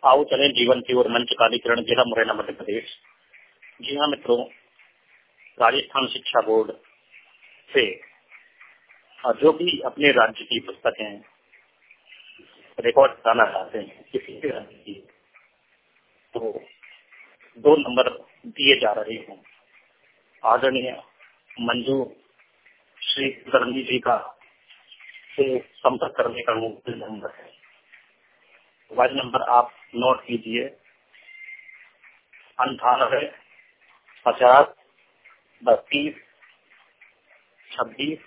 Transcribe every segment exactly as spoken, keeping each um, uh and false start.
आओ चलें जीवन की ओर, मंच कालीकरण, जिला मुरैना, मध्य प्रदेश। जी हाँ मित्रों, राजस्थान शिक्षा बोर्ड से जो भी अपने राज्य की पुस्तकें रिकॉर्ड कराना चाहते हैं किसी भी राज्य की, तो दो नंबर दिए जा रहे हैं। आदरणीय मंजू श्री करणी जी का से संपर्क करने का मोबाइल नंबर है। मोबाइल नंबर आप नोट कीजिए, अंठानवे पचास बत्तीस छब्बीस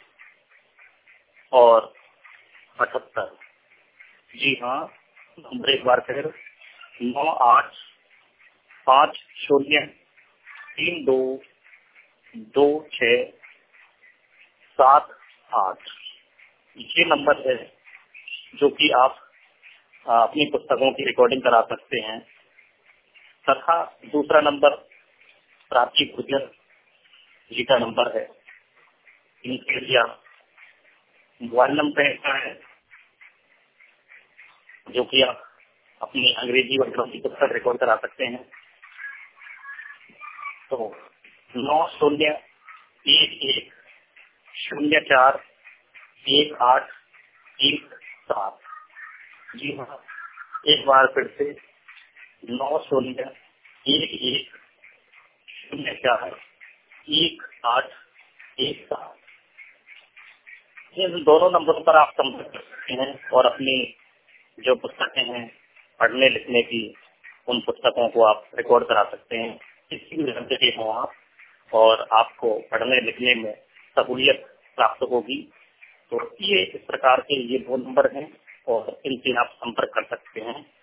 और अठहत्तर। जी हाँ, नंबर एक बार फिर, नौ आठ पाँच शून्य तीन दो दो छः सात आठ। ये नंबर है जो कि आप अपनी पुस्तकों की रिकॉर्डिंग करा सकते हैं। तथा दूसरा नंबर प्राची गुजर जी का नंबर है। इनके लिए मोबाइल नंबर ऐसा है जो कि आप अपनी अंग्रेजी वर्गों की पुस्तक रिकॉर्ड करा सकते हैं। तो नौ शून्य एक एक शून्य चार एक आठ एक सात। जी हाँ, एक बार फिर से नौ शून्य एक एक शून्य चार एक आठ एक सात। इन दोनों नंबरों पर आप संपर्क कर सकते हैं और अपनी जो पुस्तकें हैं पढ़ने लिखने की, उन पुस्तकों को आप रिकॉर्ड करा सकते हैं। किसी भी राज्य के हो आप, और आपको पढ़ने लिखने में सहूलियत प्राप्त होगी। तो ये इस प्रकार के ये दो नंबर हैं और इनसे आप संपर्क कर सकते हैं।